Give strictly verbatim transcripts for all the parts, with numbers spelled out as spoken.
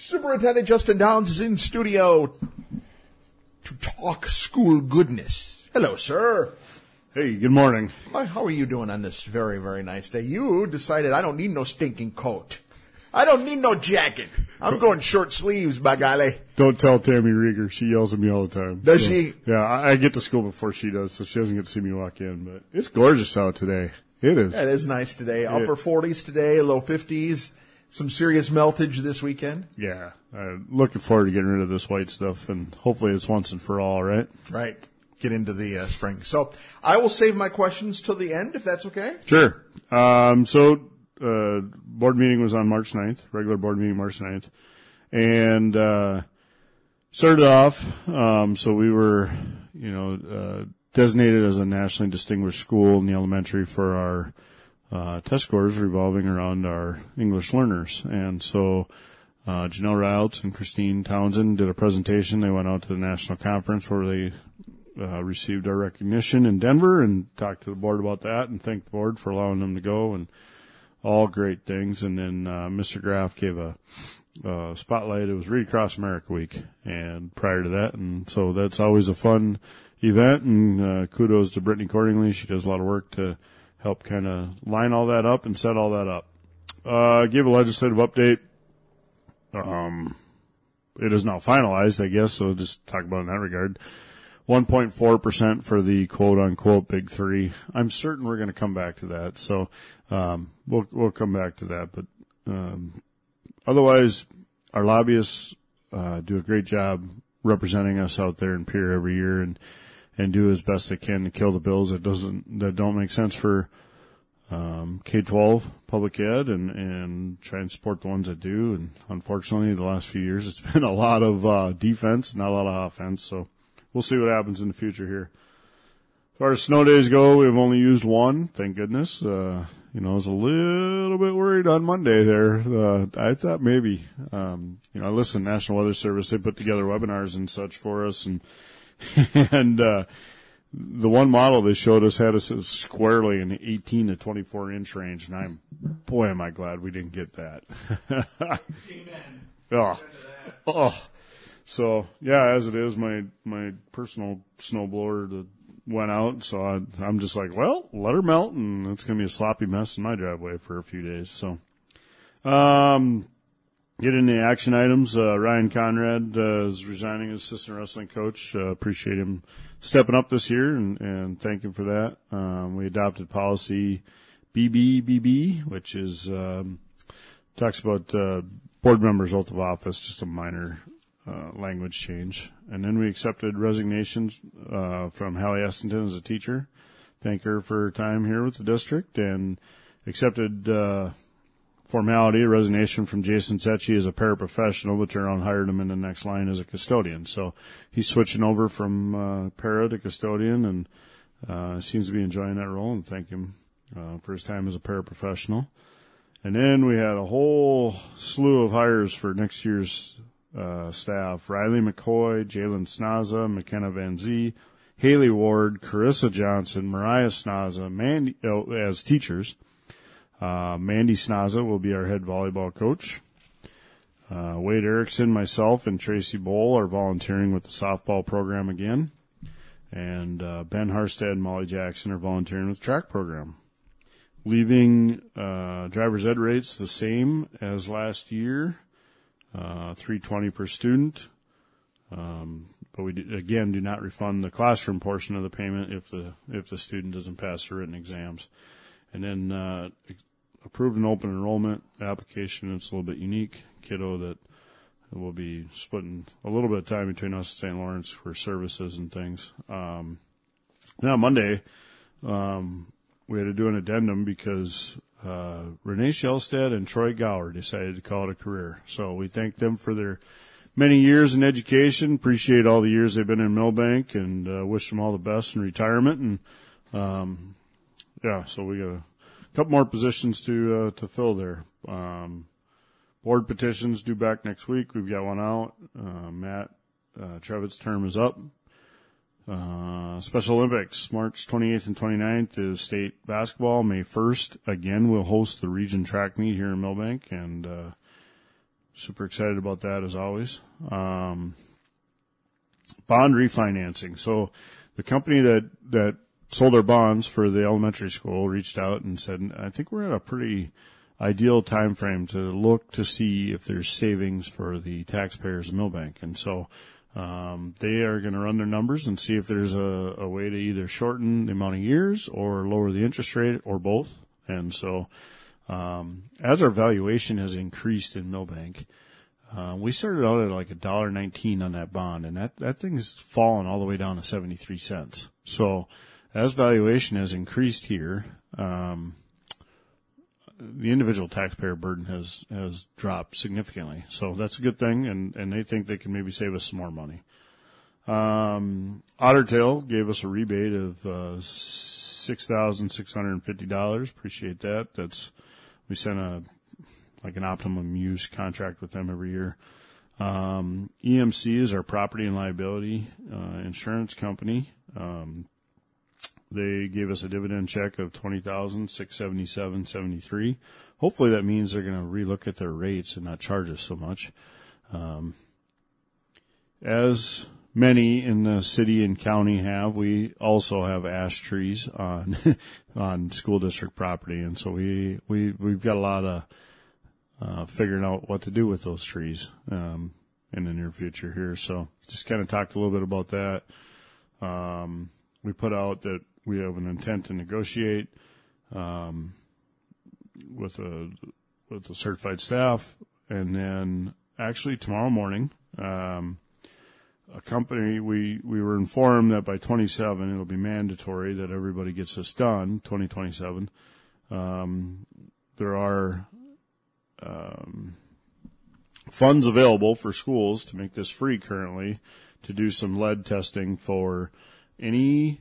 Superintendent Justin Downs is in studio to talk school goodness. Hello, sir. Hey, good morning. How are you doing on this very, very nice day? You decided I don't need no stinking coat. I don't need no jacket. I'm going short sleeves, by golly. Don't tell Tammy Rieger. She yells at me all the time. Does so, she? Yeah, I, I get to school before she does, so she doesn't get to see me walk in. But it's gorgeous out today. It is. It is nice today. Upper forties today, low fifties. Some serious meltage this weekend. Yeah. I'm looking forward to getting rid of this white stuff, and hopefully it's once and for all, right? Right. Get into the uh, spring. So I will save my questions till the end, if that's okay. Sure. Um, so uh, board meeting was on March ninth, regular board meeting March ninth. And uh, started off, um, so we were, you know, uh, designated as a nationally distinguished school in the elementary for our uh, test scores revolving around our English learners. And so uh, Janelle Routs and Christine Townsend did a presentation. They went out to the national conference where they uh, received our recognition in Denver and talked to the board about that and thanked the board for allowing them to go, and all great things. And then uh, Mister Graff gave a uh, spotlight. It was Read Across America Week, and prior to that, and so that's always a fun event, and uh, kudos to Brittany Cordingly. She does a lot of work to help kind of line all that up and set all that up. Uh, gave a legislative update. Um, it is now finalized, I guess, so just talk about it in that regard. one point four percent for the quote-unquote Big Three. I'm certain we're going to come back to that, so um, we'll we'll come back to that. But um, otherwise, our lobbyists uh, do a great job representing us out there in Pierre every year, and and do as best they can to kill the bills that doesn't that don't make sense for um, K twelve public ed, and and try and support the ones that do. And unfortunately, the last few years it's been a lot of uh, defense, not a lot of offense. So we'll see what happens in the future here. As far as snow days go, we've only used one, thank goodness. Uh, you know, I was a little bit worried on Monday there. Uh, I thought maybe, um, you know, I listened to National Weather Service. They put together webinars and such for us, and and uh, the one model they showed us had us squarely in the eighteen to twenty-four inch range, and I'm, boy, am I glad we didn't get that. Amen. Oh, oh. So yeah, as it is, my my personal snowblower that went out, so I, I'm just like, well, let her melt, and it's gonna be a sloppy mess in my driveway for a few days. So, um, get into the action items. Uh, Ryan Conrad uh, is resigning as assistant wrestling coach. Uh, appreciate him stepping up this year, and, and thank him for that. Um, we adopted policy B B B B, which is um, talks about uh, board members' oath of office, just a minor uh, language change. And then we accepted resignations uh, from Hallie Essington as a teacher. Thank her for her time here with the district, and accepted uh, formality, a resignation from Jason Secchi as a paraprofessional, but turned around and hired him in the next line as a custodian. So he's switching over from uh, para to custodian, and uh, seems to be enjoying that role, and thank him uh, for his time as a paraprofessional. And then we had a whole slew of hires for next year's uh, staff. Riley McCoy, Jalen Snaza, McKenna Van Zee, Haley Ward, Carissa Johnson, Mariah Snaza, Mandy, oh, as teachers. Uh, Mandy Snaza will be our head volleyball coach. Uh, Wade Erickson, myself, and Tracy Bowl are volunteering with the softball program again. And uh, Ben Harstead and Molly Jackson are volunteering with the track program. Leaving uh, driver's ed rates the same as last year, uh, three twenty per student. Um, but we do, again do not refund the classroom portion of the payment if the if the student doesn't pass the written exams. And then uh, approved an open enrollment application. It's a little bit unique. Kiddo that will be splitting a little bit of time between us and Saint Lawrence for services and things. Um, now Monday, um, we had to do an addendum because uh, Renee Shellstead and Troy Gower decided to call it a career. So we thank them for their many years in education. Appreciate all the years they've been in Millbank, and uh, wish them all the best in retirement. And um, yeah, so we got a couple more positions to uh, to fill there. Um, board petitions due back next week. We've got one out. Uh, Matt uh, Trevitt's term is up. Uh, Special Olympics, March twenty-eighth and twenty-ninth is state basketball. May first, again, we'll host the region track meet here in Millbank, and uh, super excited about that as always. Um, bond refinancing. So the company that, that sold our bonds for the elementary school reached out and said, I think we're at a pretty ideal time frame to look to see if there's savings for the taxpayers of Millbank. And so um, they are going to run their numbers and see if there's a, a way to either shorten the amount of years or lower the interest rate or both. And so um, as our valuation has increased in Millbank, uh, we started out at like a dollar nineteen on that bond, and that, that thing has fallen all the way down to seventy-three cents. So as valuation has increased here, um, the individual taxpayer burden has, has dropped significantly. So that's a good thing, and, and they think they can maybe save us some more money. Um, Otter Tail gave us a rebate of, uh, six thousand six hundred fifty dollars. Appreciate that. That's, we sent a, like an optimum use contract with them every year. Um, E M C is our property and liability, uh, insurance company. Um, They gave us a dividend check of twenty thousand six hundred seventy-seven dollars and seventy-three cents. Hopefully that means they're going to relook at their rates and not charge us so much. Um, as many in the city and county have, we also have ash trees on on school district property, and so we we we've got a lot of uh, figuring out what to do with those trees um, in the near future here. So just kind of talked a little bit about that. Um, we put out that we have an intent to negotiate um, with a with a certified staff, and then actually tomorrow morning, um, a company we we were informed that by twenty-seven it'll be mandatory that everybody gets this done. twenty twenty-seven, um, there are um, funds available for schools to make this free currently to do some lead testing for any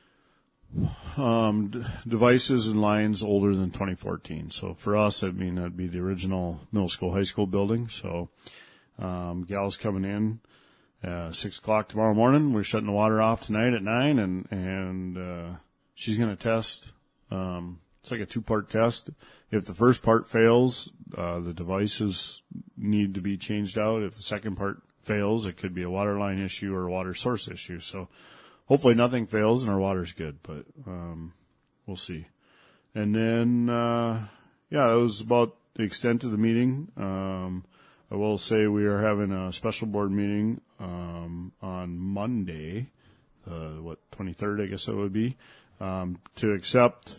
Um, d- devices and lines older than twenty fourteen. So for us, I mean, that'd be the original middle school, high school building. So, um, gal's coming in, uh, six o'clock tomorrow morning. We're shutting the water off tonight at nine, and, and, uh, she's going to test. Um, it's like a two part test. If the first part fails, uh, the devices need to be changed out. If the second part fails, it could be a water line issue or a water source issue. So, hopefully nothing fails and our water's good, but um, we'll see. And then, uh, yeah, that was about the extent of the meeting. Um, I will say we are having a special board meeting um, on Monday, uh, what, twenty-third, I guess that would be, um, to accept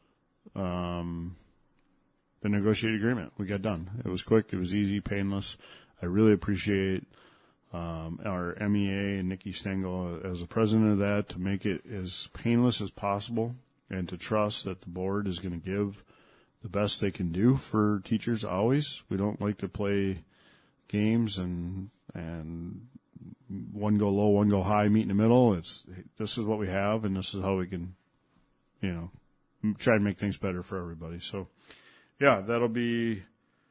um, the negotiated agreement. We got done. It was quick. It was easy, painless. I really appreciate Um, our M E A and Nikki Stengel as the president of that to make it as painless as possible and to trust that the board is going to give the best they can do for teachers always. We don't like to play games and, and one go low, one go high, meet in the middle. It's, this is what we have and this is how we can, you know, try to make things better for everybody. So yeah, that'll be,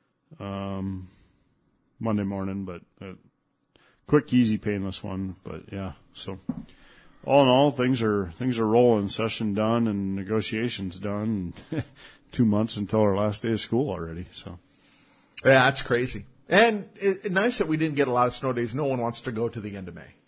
um, Monday morning, but, uh, quick, easy, painless one, but yeah. So, all in all, things are things are rolling. Session done and negotiations done. And two months until our last day of school already. So, yeah, that's crazy. And it, it, nice that we didn't get a lot of snow days. No one wants to go to the end of May.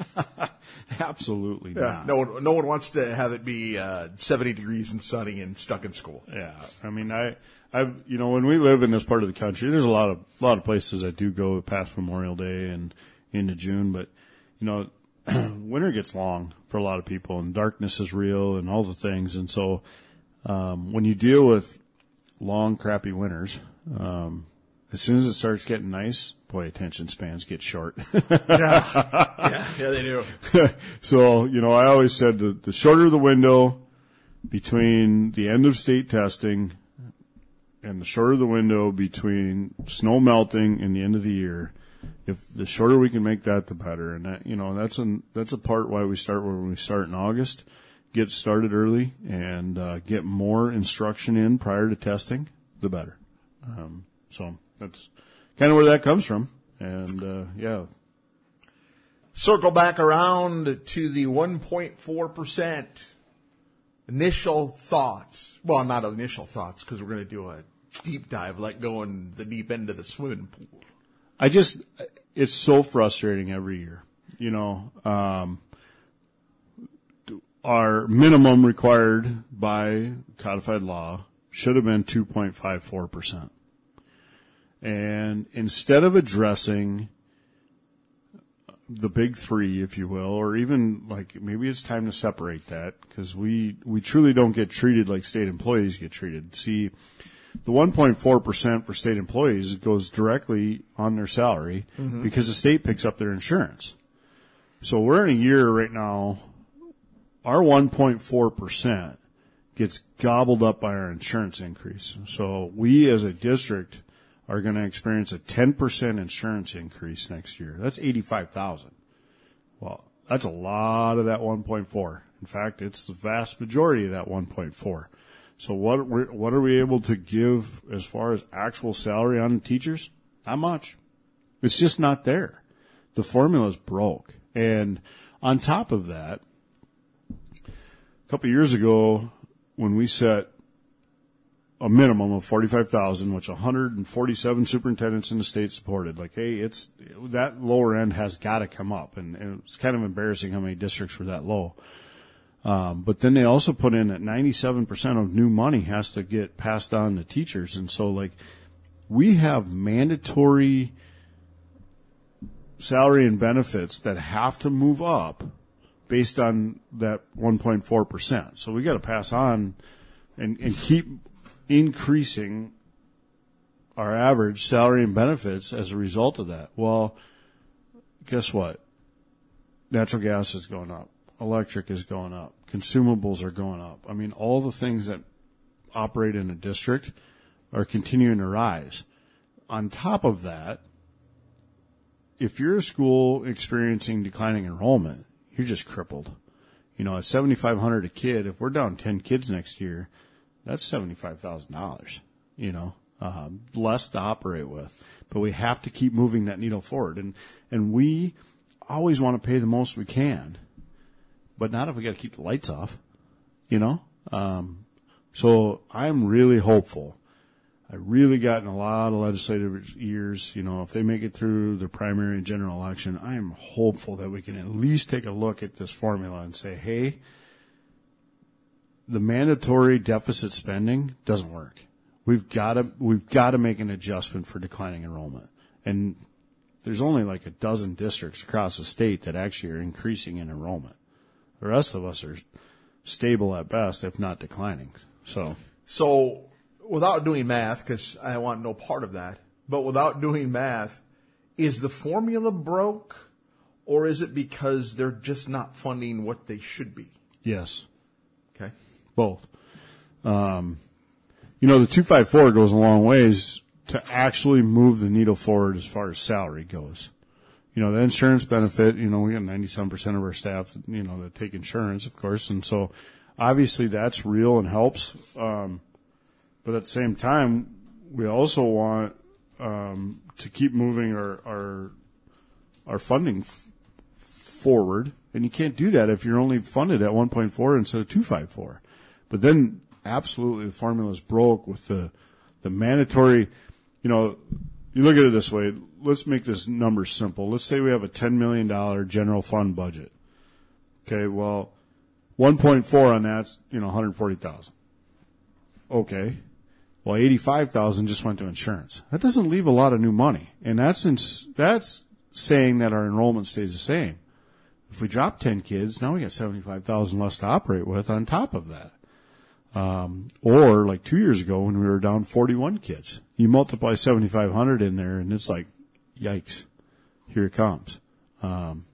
Absolutely yeah, not. No one, no one wants to have it be uh, seventy degrees and sunny and stuck in school. Yeah, I mean, I, I've, you know, when we live in this part of the country, there's a lot of a lot of places that do go past Memorial Day and into June, but you know, winter gets long for a lot of people, and darkness is real, and all the things, and so um, when you deal with long, crappy winters, um, as soon as it starts getting nice, boy, attention spans get short. yeah. yeah, yeah, they do. So, you know, I always said the, the shorter the window between the end of state testing and the shorter the window between snow melting and the end of the year, if the shorter we can make that, the better. And that, you know, that's an, that's a part why we start when we start in August, get started early and, uh, get more instruction in prior to testing, the better. Um, so that's kind of where that comes from. And, uh, yeah. Circle back around to the one point four percent initial thoughts. Well, not initial thoughts because we're going to do a deep dive, like going the deep end of the swimming pool. I just, it's so frustrating every year. You know, um, our minimum required by codified law should have been two point five four percent. And instead of addressing the big three, if you will, or even like maybe it's time to separate that because we, we truly don't get treated like state employees get treated. See, the one point four percent for state employees goes directly on their salary mm-hmm. because the state picks up their insurance. So we're in a year right now, our one point four percent gets gobbled up by our insurance increase. So we as a district are going to experience a ten percent insurance increase next year. That's eighty-five thousand. Well, that's a lot of that one point four. In fact, it's the vast majority of that one point four. So what what are we able to give as far as actual salary on teachers? Not much. It's just not there. The formula's broke. And on top of that, a couple of years ago, when we set a minimum of forty-five thousand, which one hundred forty-seven superintendents in the state supported, like, hey, it's that lower end has got to come up. And, and it's kind of embarrassing how many districts were that low. Um, but then they also put in that ninety-seven percent of new money has to get passed on to teachers. And so, like, we have mandatory salary and benefits that have to move up based on that one point four percent. So we got to pass on and, and keep increasing our average salary and benefits as a result of that. Well, guess what? Natural gas is going up. Electric is going up. Consumables are going up. I mean, all the things that operate in a district are continuing to rise. On top of that, if you're a school experiencing declining enrollment, you're just crippled. You know, at seventy-five hundred a kid, if we're down ten kids next year, that's seventy-five thousand dollars, you know, uh, less to operate with. But we have to keep moving that needle forward. And, and we always want to pay the most we can, but not if we got to keep the lights off, you know. Um, so I'm really hopeful. I really got in a lot of legislative years, you know, if they make it through the primary and general election, I am hopeful that we can at least take a look at this formula and say, hey, the mandatory deficit spending doesn't work. We've got to, we've got to make an adjustment for declining enrollment. And there's only like a dozen districts across the state that actually are increasing in enrollment. The rest of us are stable at best, if not declining. So, so without doing math, because I want no part of that, but without doing math, is the formula broke, or is it because they're just not funding what they should be? Yes. Okay. Both. Um, you know, the two five four goes a long ways to actually move the needle forward as far as salary goes. You know, the insurance benefit, you know, we got ninety-seven percent of our staff, you know, that take insurance, of course. And so obviously that's real and helps. Um, but at the same time, we also want, um, to keep moving our, our, our funding f- forward. And you can't do that if you're only funded at one point four instead of two five four. But then absolutely the formula's broke with the, the mandatory, you know, you look at it this way. Let's make this number simple. Let's say we have a ten million dollars general fund budget. Okay, well, one point four on that's, you know, one hundred forty thousand. Okay. Well, eighty-five thousand just went to insurance. That doesn't leave a lot of new money. And that's in, that's saying that our enrollment stays the same. If we drop ten kids, now we got seventy-five thousand less to operate with on top of that. Um, or like two years ago when we were down forty-one kids, you multiply seventy-five hundred in there and it's like, yikes, here it comes. Um,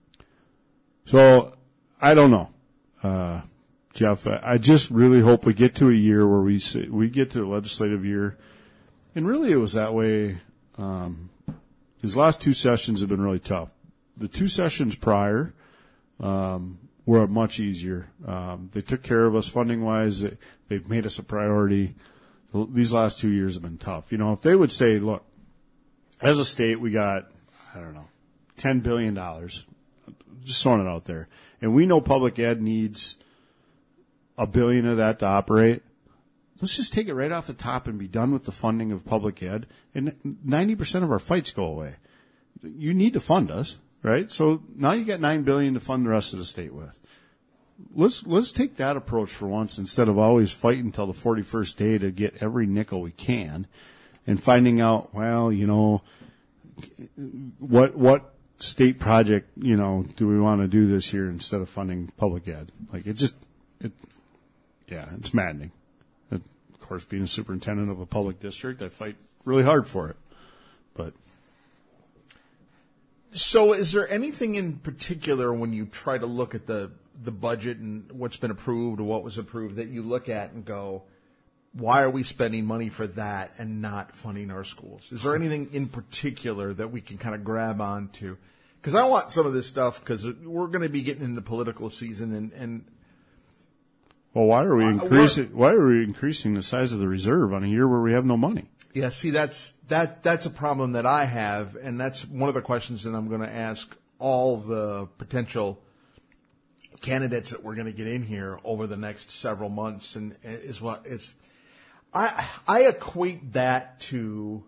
so I don't know, uh, Jeff, I just really hope we get to a year where we say, we get to a legislative year. And really it was that way. Um, these last two sessions have been really tough. The two sessions prior, um, were much easier. Um, they took care of us funding wise. They, they've made us a priority. These last two years have been tough. You know, if they would say, look, as a state, we got, I don't know, ten billion dollars, just throwing it out there. And we know public ed needs a billion of that to operate. let's just take it right off the top and be done with the funding of public ed, and ninety percent of our fights go away. You need to fund us, right? So now you got nine billion dollars to fund the rest of the state with. Let's let's take that approach for once instead of always fighting until the forty-first day to get every nickel we can, and finding out, well, you know, what what state project, you know, do we want to do this year instead of funding public ed? Like it just, it, yeah, it's maddening. Of course, being a superintendent of a public district, I fight really hard for it, but. So is there anything in particular when you try to look at the, the budget and what's been approved or what was approved that you look at and go, why are we spending money for that and not funding our schools? Is there anything in particular that we can kind of grab onto? Because I want some of this stuff because we're going to be getting into political season and, and well, why are we uh, increasing? Why are we increasing the size of the reserve on a year where we have no money? Yeah, see, that's that that's a problem that I have, and that's one of the questions that I'm going to ask all the potential candidates that we're going to get in here over the next several months. And is what it's, I I equate that to,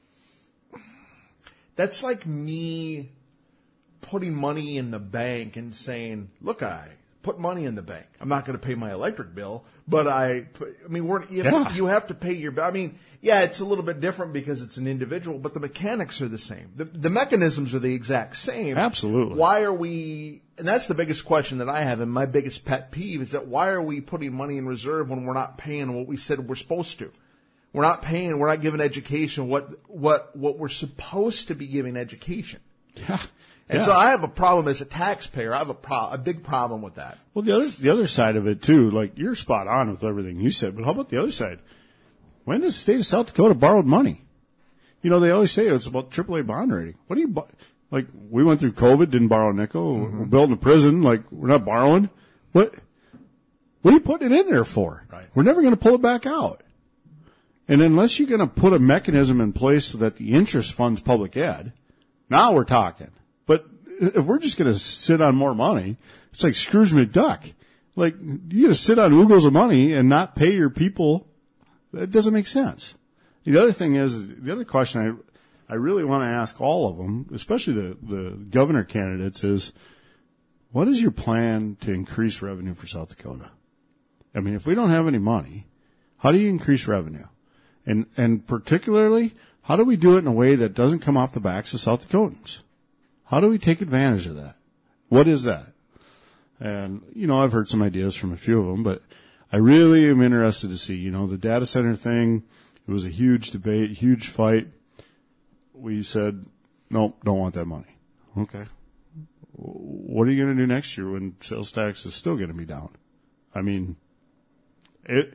that's like me putting money in the bank and saying, look, I put money in the bank. I'm not going to pay my electric bill, but I, put, I mean, we're, if yeah. you have to pay your bill. I mean, yeah, it's a little bit different because it's an individual, but the mechanics are the same. The, the mechanisms are the exact same. Absolutely. Why are we, and that's the biggest question that I have, and my biggest pet peeve is that why are we putting money in reserve when we're not paying what we said we're supposed to? We're not paying, we're not giving education what, what, what we're supposed to be giving education. Yeah. And yeah. so I have a problem as a taxpayer. I have a pro- a big problem with that. Well, the other the other side of it too, like you're spot on with everything you said, but how about the other side? When does the state of South Dakota borrowed money? You know, they always say it's about triple A bond rating. What do you like? We went through COVID, didn't borrow a nickel. Mm-hmm. We're building a prison, like we're not borrowing. What? What are you putting it in there for? Right. We're never going to pull it back out. And unless you're going to put a mechanism in place so that the interest funds public ed, now we're talking. But if we're just going to sit on more money, it's like Scrooge McDuck. Like, you're going to sit on oogles of money and not pay your people. That doesn't make sense. The other thing is, the other question I, I really want to ask all of them, especially the, the governor candidates, is what is your plan to increase revenue for South Dakota? I mean, if we don't have any money, how do you increase revenue? And, and particularly, how do we do it in a way that doesn't come off the backs of South Dakotans? How do we take advantage of that? What is that? And, you know, I've heard some ideas from a few of them, but I really am interested to see, you know, the data center thing. It was a huge debate, huge fight. We said, nope, don't want that money. Okay. What are you going to do next year when sales tax is still going to be down? I mean, it,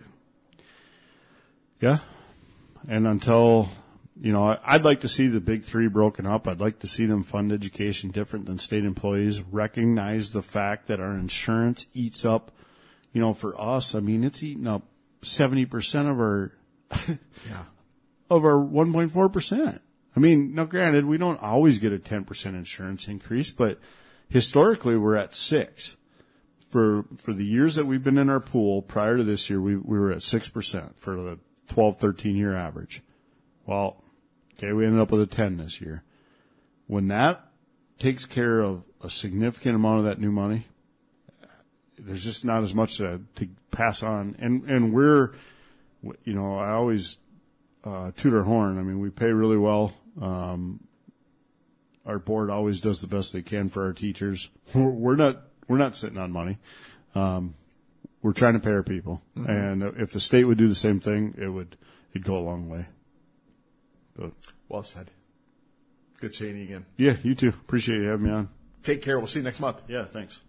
yeah. And until, you know, I'd like to see the big three broken up. I'd like to see them fund education different than state employees, recognize the fact that our insurance eats up, you know, for us, I mean, it's eating up seventy percent of our, yeah. of our one point four percent. I mean, now granted, we don't always get a ten percent insurance increase, but historically we're at six. For, for the years that we've been in our pool prior to this year, we, we were at six percent for the twelve, thirteen year average. Well, okay, we ended up with a ten this year. When that takes care of a significant amount of that new money, there's just not as much to, to pass on. And, and we're, you know, I always, uh, toot our horn. I mean, we pay really well. Um, our board always does the best they can for our teachers. We're, we're not, we're not sitting on money. Um, we're trying to pay our people. Mm-hmm. And if the state would do the same thing, it would, it'd go a long way. But, well said. Good seeing you again. Yeah, you too. Appreciate you having me on. Take care. We'll see you next month. Yeah, thanks.